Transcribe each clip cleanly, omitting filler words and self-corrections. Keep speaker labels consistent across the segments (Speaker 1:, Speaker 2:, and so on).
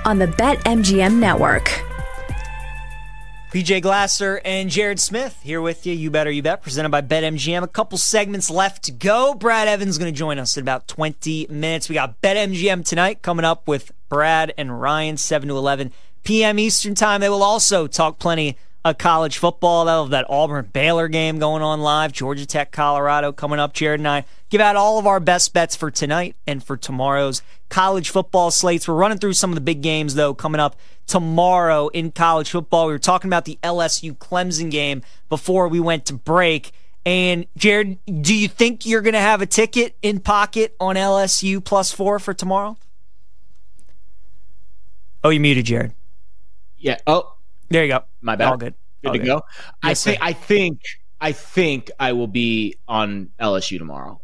Speaker 1: on the BetMGM network.
Speaker 2: PJ Glasser and Jared Smith here with you. You Better You Bet, presented by BetMGM. A couple segments left to go. Brad Evans is going to join us in about 20 minutes. We got BetMGM tonight coming up with Brad and Ryan, 7 to 11 p.m. Eastern Time. They will also talk plenty of college football. They'll have that Auburn-Baylor game going on live. Georgia Tech, Colorado coming up. Jared and I give out all of our best bets for tonight and for tomorrow's college football slates. We're running through some of the big games, though, coming up tomorrow in college football. We were talking about the LSU-Clemson game before we went to break. And, Jared, do you think you're going to have a ticket in pocket on LSU +4 for tomorrow? Oh, you muted, Jared.
Speaker 3: Yeah. Oh,
Speaker 2: there you go.
Speaker 3: My bad.
Speaker 2: All good.
Speaker 3: Good to go. Yes, I think I will be on LSU tomorrow.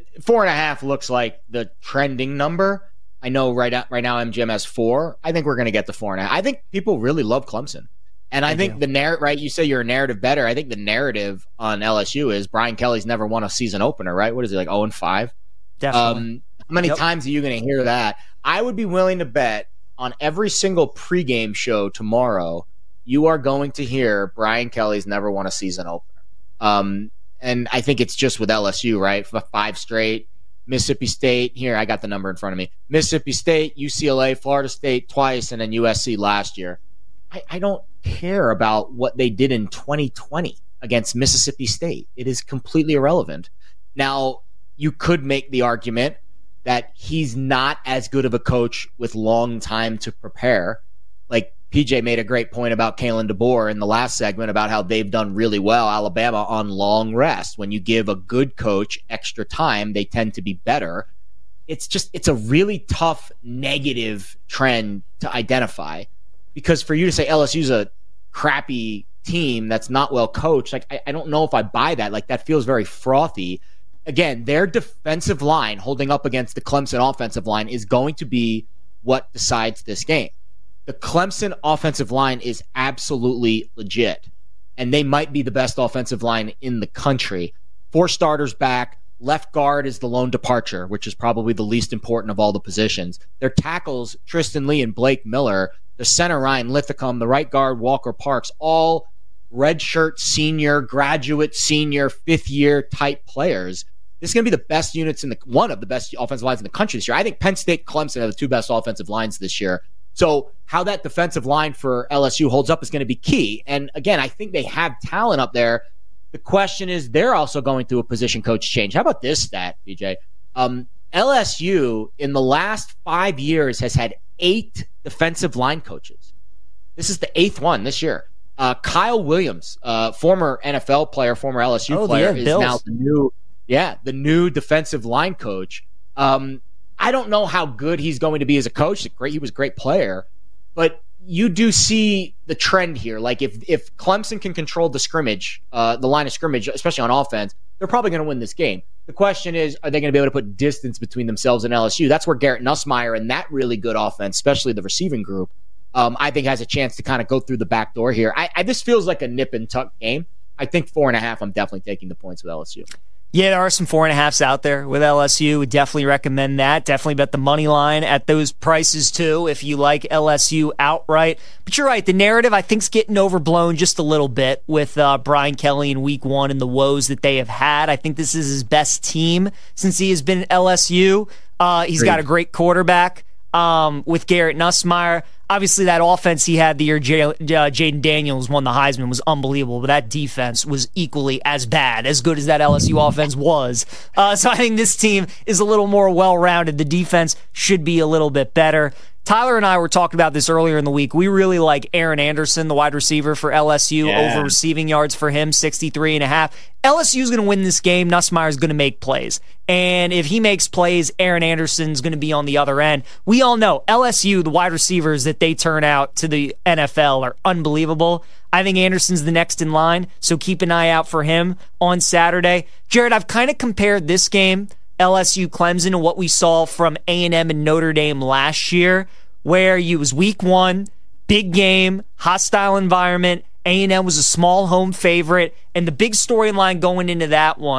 Speaker 3: 4.5 looks like the trending number. I know right now MGM has 4. I think we're going to get to 4.5. I think people really love Clemson. And I think the narrative, right? You say you're a narrative better. I think the narrative on LSU is Brian Kelly's never won a season opener, right? What is he, like 0-5?
Speaker 2: Definitely.
Speaker 3: How many times are you going to hear that? I would be willing to bet on every single pregame show tomorrow, you are going to hear Brian Kelly's never won a season opener. And I think it's just with LSU, right? 5 straight. Mississippi State, here, I got the number in front of me. Mississippi State, UCLA, Florida State twice, and then USC last year. I don't care about what they did in 2020 against Mississippi State. It is completely irrelevant. Now, you could make the argument that he's not as good of a coach with long time to prepare. Like PJ made a great point about Kalen DeBoer in the last segment about how they've done really well, Alabama, on long rest. When you give a good coach extra time, they tend to be better. It's a really tough negative trend to identify, because for you to say LSU's a crappy team that's not well coached, like I don't know if I buy that. Like that feels very frothy. Again, their defensive line holding up against the Clemson offensive line is going to be what decides this game. The Clemson offensive line is absolutely legit, and they might be the best offensive line in the country. 4 starters back. Left guard is the lone departure, which is probably the least important of all the positions. Their tackles, Tristan Lee and Blake Miller. The center, Ryan Lithicum. The right guard, Walker Parks. All redshirt senior, graduate senior, fifth-year type players. This is going to be the best units one of the best offensive lines in the country this year. I think Penn State, Clemson are the 2 best offensive lines this year. So how that defensive line for LSU holds up is going to be key. And again, I think they have talent up there. The question is, they're also going through a position coach change. How about this stat, BJ? LSU in the last 5 years has had 8 defensive line coaches. This is the 8th one this year. Kyle Williams, former NFL player, former LSU player, is now the new defensive line coach. I don't know how good he's going to be as a coach. He was a great player, but you do see the trend here. Like if Clemson can control the scrimmage, the line of scrimmage, especially on offense, they're probably going to win this game. The question is, are they going to be able to put distance between themselves and LSU? That's where Garrett Nussmeier and that really good offense, especially the receiving group, I think has a chance to kind of go through the back door here. This feels like a nip and tuck game. I think 4.5, I'm definitely taking the points with LSU.
Speaker 2: Yeah, there are some 4.5s out there with LSU. Would definitely recommend that. Definitely bet the money line at those prices too if you like LSU outright. But you're right, the narrative I think is getting overblown just a little bit with Brian Kelly in week 1 and the woes that they have had. I think this is his best team since he has been at LSU. He's got a great quarterback with Garrett Nussmeier. Obviously, that offense he had the year Jaden Daniels won the Heisman was unbelievable, but that defense was equally as bad, as good as that LSU offense was. So I think this team is a little more well-rounded. The defense should be a little bit better. Tyler and I were talking about this earlier in the week. We really like Aaron Anderson, the wide receiver for LSU, over receiving yards for him, 63.5. LSU is going to win this game. Nussmeier is going to make plays. And if he makes plays, Aaron Anderson's going to be on the other end. We all know LSU, the wide receivers that they turn out to the NFL are unbelievable. I think Anderson's the next in line, so keep an eye out for him on Saturday. Jared, I've kind of compared this game, LSU-Clemson, to what we saw from A&M and Notre Dame last year, where it was week 1, big game, hostile environment. A&M was a small home favorite, and the big storyline going into that one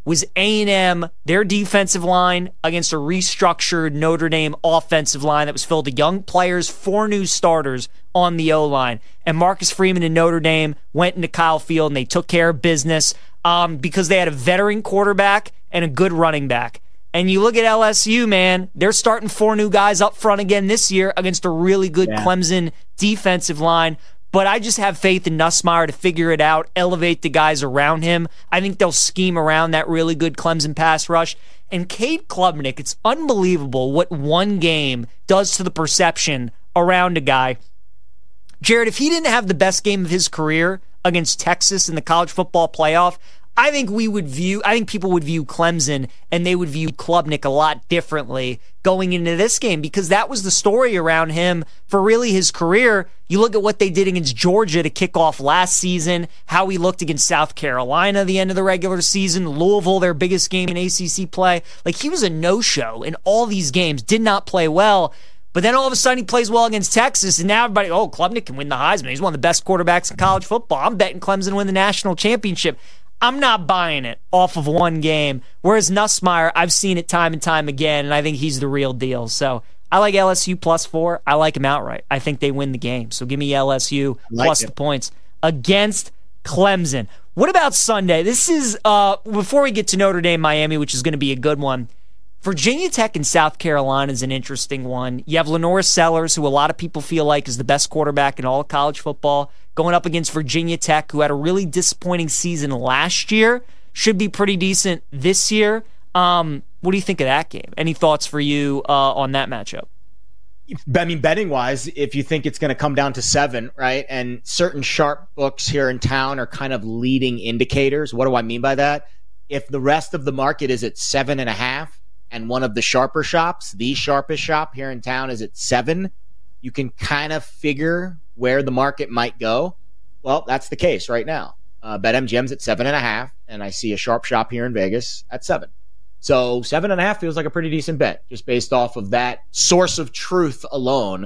Speaker 2: was A&M, their defensive line, against a restructured Notre Dame offensive line that was filled with young players, 4 new starters on the O-line. And Marcus Freeman and Notre Dame went into Kyle Field and they took care of business because they had a veteran quarterback and a good running back. And you look at LSU, man, they're starting 4 new guys up front again this year against a really good Clemson defensive line. But I just have faith in Nussmeier to figure it out, elevate the guys around him. I think they'll scheme around that really good Clemson pass rush. And Cade Klubnik, it's unbelievable what one game does to the perception around a guy. Jared, if he didn't have the best game of his career against Texas in the college football playoff, I think people would view Clemson and they would view Klubnik a lot differently going into this game because that was the story around him for really his career. You look at what they did against Georgia to kick off last season, how he looked against South Carolina at the end of the regular season, Louisville, their biggest game in ACC play. Like, he was a no-show in all these games, did not play well. But then all of a sudden he plays well against Texas, and now everybody, Klubnik can win the Heisman. He's one of the best quarterbacks in college football. I'm betting Clemson win the national championship. I'm not buying it off of one game. Whereas Nussmeier, I've seen it time and time again, and I think he's the real deal. So I like LSU +4. I like him outright. I think they win the game. So give me LSU plus the points against Clemson. What about Sunday? This is, before we get to Notre Dame, Miami, which is going to be a good one, Virginia Tech and South Carolina is an interesting one. You have Lenora Sellers, who a lot of people feel like is the best quarterback in all of college football, going up against Virginia Tech, who had a really disappointing season last year. Should be pretty decent this year. What do you think of that game? Any thoughts for you on that matchup?
Speaker 3: I mean, betting-wise, if you think it's going to come down to 7, right, and certain sharp books here in town are kind of leading indicators. What do I mean by that? If the rest of the market is at 7.5, and one of the sharper shops, the sharpest shop here in town, is at 7, you can kind of figure where the market might go. Well, that's the case right now. BetMGM's at 7.5, and I see a sharp shop here in Vegas at 7. So 7.5 feels like a pretty decent bet, just based off of that source of truth alone.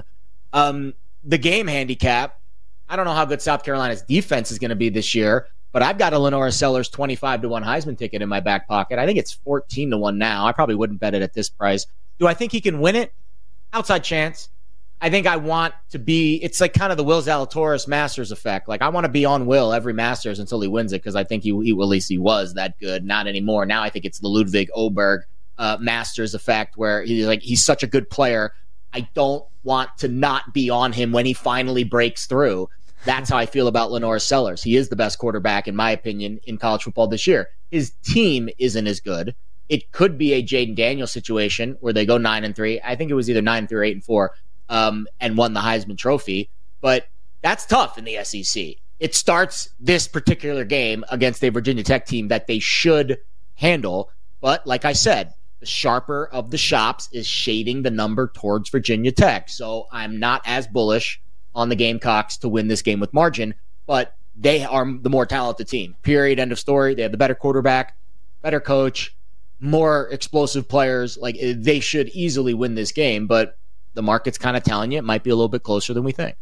Speaker 3: The game handicap, I don't know how good South Carolina's defense is going to be this year, but I've got a Lenora Sellers 25-1 Heisman ticket in my back pocket. I think it's 14-1 now. I probably wouldn't bet it at this price. Do I think he can win it? Outside chance. I think I want to be, it's like kind of the Will Zalatoris Masters effect. Like, I want to be on Will every Masters until he wins it, because I think he at least he was that good. Not anymore. Now I think it's the Ludwig Oberg Masters effect, where he's such a good player. I don't want to not be on him when he finally breaks through. That's how I feel about Lenora Sellers. He is the best quarterback, in my opinion, in college football this year. His team isn't as good. It could be a Jaden Daniels situation where they go 9-3. I think it was either 9-3 or 8-4, and won the Heisman Trophy. But that's tough in the SEC. It starts this particular game against a Virginia Tech team that they should handle. But like I said, the sharper of the shops is shading the number towards Virginia Tech. So I'm not as bullish on the Gamecocks to win this game with margin, but they are the more talented team. Period. End of story. They have the better quarterback, better coach, more explosive players. Like, they should easily win this game, but the market's kind of telling you it might be a little bit closer than we think.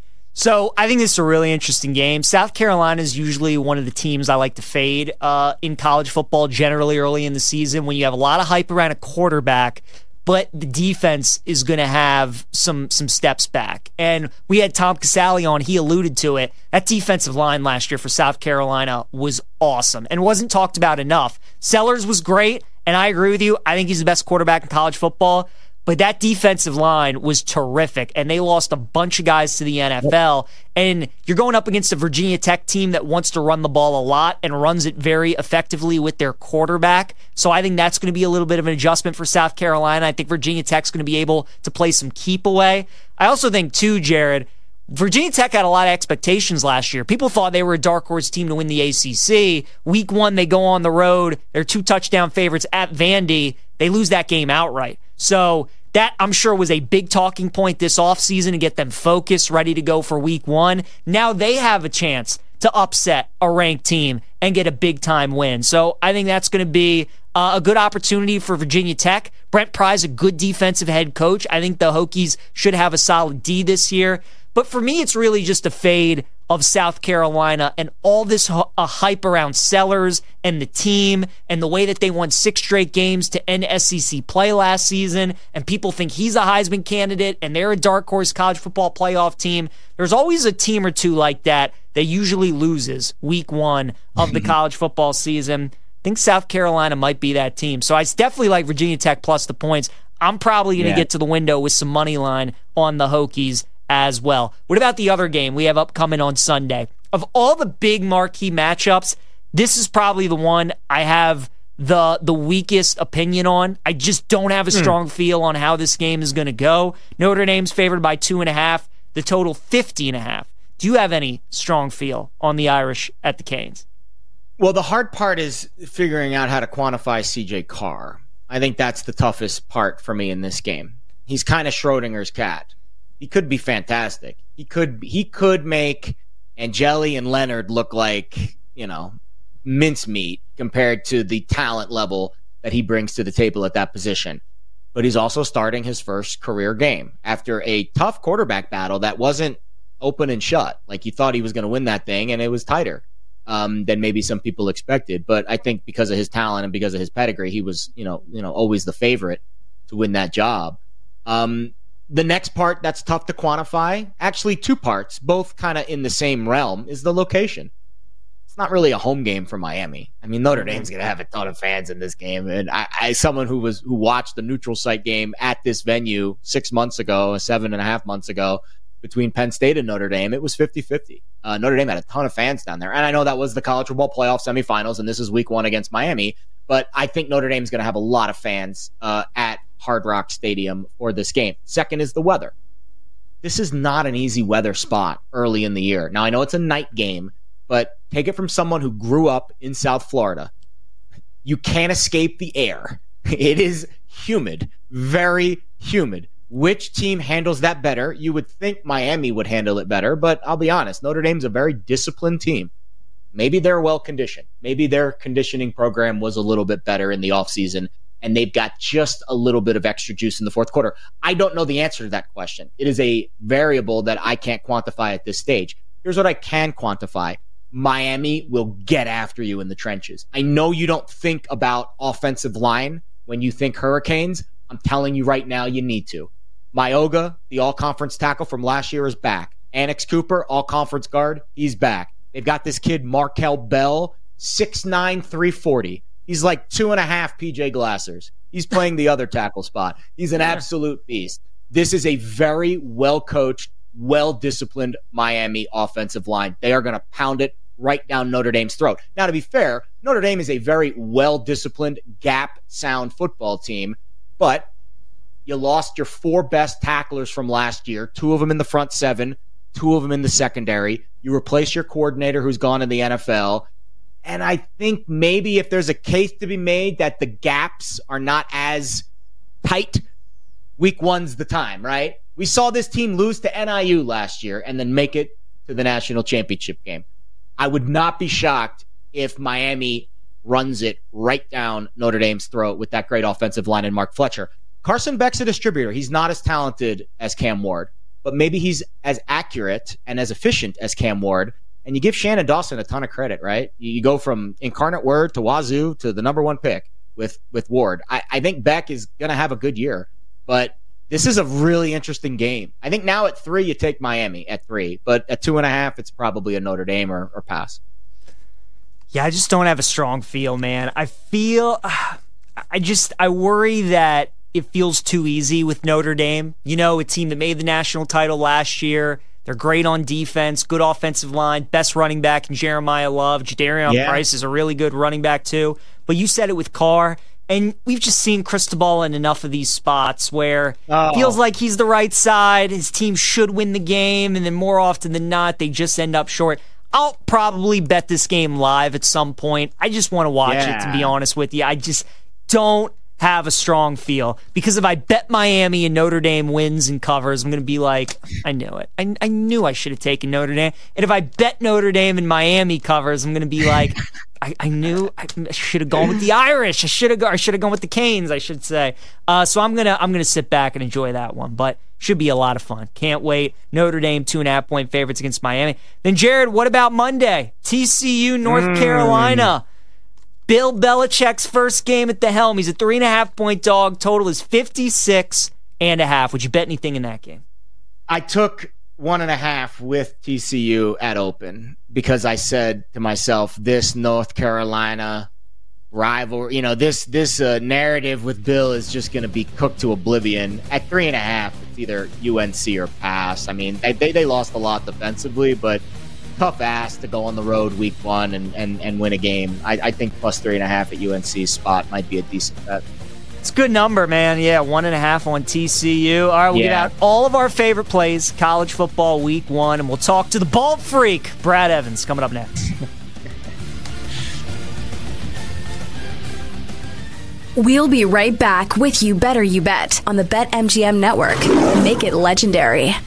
Speaker 2: So I think this is a really interesting game. South Carolina is usually one of the teams I like to fade in college football generally early in the season when you have a lot of hype around a quarterback, but the defense is going to have some steps back. And we had Tom Casale on. He alluded to it. That defensive line last year for South Carolina was awesome and wasn't talked about enough. Sellers was great, and I agree with you. I think he's the best quarterback in college football. But that defensive line was terrific, and they lost a bunch of guys to the NFL. And you're going up against a Virginia Tech team that wants to run the ball a lot and runs it very effectively with their quarterback. So I think that's going to be a little bit of an adjustment for South Carolina. I think Virginia Tech's going to be able to play some keep away. I also think, too, Jared, Virginia Tech had a lot of expectations last year. People thought they were a dark horse team to win the ACC. Week 1, they go on the road. They're 2 touchdown favorites at Vandy. They lose that game outright. So that, I'm sure, was a big talking point this offseason to get them focused, ready to go for week 1. Now they have a chance to upset a ranked team and get a big-time win. So I think that's going to be a good opportunity for Virginia Tech. Brent Pry's a good defensive head coach. I think the Hokies should have a solid D this year. But for me, it's really just a fade of South Carolina and all this hype around Sellers and the team and the way that they won 6 straight games to end SEC play last season, and people think he's a Heisman candidate and they're a dark horse college football playoff team. There's always a team or two like that usually loses week 1 of the college football season. I think South Carolina might be that team. So I definitely like Virginia Tech plus the points. I'm probably going to get to the window with some money line on the Hokies as well. What about the other game we have upcoming on Sunday? Of all the big marquee matchups, this is probably the one I have the weakest opinion on. I just don't have a strong feel on how this game is going to go. Notre Dame's favored by 2.5, the total 50.5. Do you have any strong feel on the Irish at the Canes?
Speaker 3: Well, the hard part is figuring out how to quantify CJ Carr. I think that's the toughest part for me in this game. He's kind of Schrodinger's cat. He could be fantastic. He could make Angeli and Leonard look like, mincemeat compared to the talent level that he brings to the table at that position. But he's also starting his first career game after a tough quarterback battle that wasn't open and shut. Like, you thought he was going to win that thing, and it was tighter than maybe some people expected. But I think because of his talent and because of his pedigree, he was, always the favorite to win that job. The next part that's tough to quantify, actually 2 parts, both kind of in the same realm, is the location. It's not really a home game for Miami. I mean, Notre Dame's going to have a ton of fans in this game. And I someone who watched the neutral site game at this venue 6 months ago, 7.5 months ago, between Penn State and Notre Dame, it was 50-50. Notre Dame had a ton of fans down there. And I know that was the college football playoff semifinals, and this is week 1 against Miami. But I think Notre Dame's going to have a lot of fans at Hard Rock Stadium for this game. Second is the weather. This is not an easy weather spot early in the year. Now, I know it's a night game, but take it from someone who grew up in South Florida. You can't escape the air. It is humid, very humid. Which team handles that better? You would think Miami would handle it better, but I'll be honest, Notre Dame's a very disciplined team. Maybe they're well-conditioned. Maybe their conditioning program was a little bit better in the offseason, and they've got just a little bit of extra juice in the fourth quarter. I don't know the answer to that question. It is a variable that I can't quantify at this stage. Here's what I can quantify. Miami will get after you in the trenches. I know you don't think about offensive line when you think Hurricanes. I'm telling you right now, you need to. Mayoga, the all-conference tackle from last year, is back. Annex Cooper, all-conference guard, he's back. They've got this kid, Markel Bell, 6'9", 340. He's like 2.5 PJ Glassers. He's playing the other tackle spot. He's an absolute beast. This is a very well-coached, well-disciplined Miami offensive line. They are going to pound it right down Notre Dame's throat. Now, to be fair, Notre Dame is a very well-disciplined, gap-sound football team, but you lost your 4 best tacklers from last year, 2 of them in the front 7, 2 of them in the secondary. You replace your coordinator who's gone in the NFL. And I think maybe if there's a case to be made that the gaps are not as tight, week 1's the time, right? We saw this team lose to NIU last year and then make it to the national championship game. I would not be shocked if Miami runs it right down Notre Dame's throat with that great offensive line and Mark Fletcher. Carson Beck's a distributor. He's not as talented as Cam Ward, but maybe he's as accurate and as efficient as Cam Ward. And you give Shannon Dawson a ton of credit, right? You go from Incarnate Word to Wazoo to the number 1 pick with Ward. I think Beck is going to have a good year, but this is a really interesting game. I think now at 3, you take Miami at 3, but at 2.5, it's probably a Notre Dame or pass.
Speaker 2: Yeah, I just don't have a strong feel, man. I worry that it feels too easy with Notre Dame. You know, a team that made the national title last year. They're great on defense, good offensive line, best running back in Jeremiah Love. Jadarian Price is a really good running back too. But you said it with Carr, and we've just seen Cristobal in enough of these spots where it feels like he's the right side. His team should win the game, and then more often than not, they just end up short. I'll probably bet this game live at some point. I just want to watch it, to be honest with you. I just don't have a strong feel, because if I bet Miami and Notre Dame wins and covers, I'm going to be like, I knew it. I knew I should have taken Notre Dame. And if I bet Notre Dame and Miami covers, I'm going to be like, I knew I should have gone with the Irish. I should have gone with the Canes, I should say. So I'm gonna sit back and enjoy that one. But should be a lot of fun. Can't wait. Notre Dame 2.5-point favorites against Miami. Then Jared, what about Monday? TCU, North Carolina. Bill Belichick's first game at the helm. He's a 3.5-point dog. Total is 56.5. Would you bet anything in that game?
Speaker 3: I took 1.5 with TCU at open because I said to myself, this North Carolina rival, this narrative with Bill is just going to be cooked to oblivion. At 3.5, it's either UNC or pass. I mean, they lost a lot defensively, but tough ass to go on the road week 1 and win a game. I think plus 3.5 at UNC spot might be a decent bet.
Speaker 2: It's a good number, man. Yeah, 1.5 on TCU. All right, we'll get out all of our favorite plays, college football week 1, and we'll talk to the bald freak, Brad Evans, coming up next.
Speaker 1: We'll be right back with You Better You Bet on the BetMGM network. Make it legendary.